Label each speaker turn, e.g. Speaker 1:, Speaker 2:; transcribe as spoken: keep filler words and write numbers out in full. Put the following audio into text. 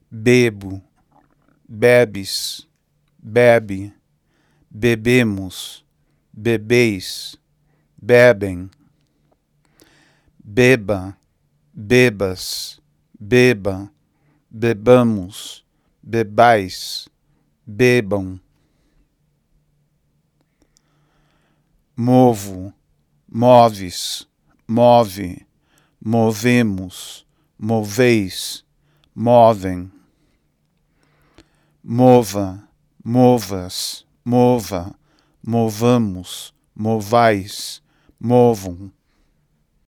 Speaker 1: bebo, bebes, bebe, bebemos, bebeis, bebem, beba, bebas, beba, bebamos, bebais, bebam, movo, moves, move, movemos, moveis, movem, mova, movas, mova, movamos, movais, movam,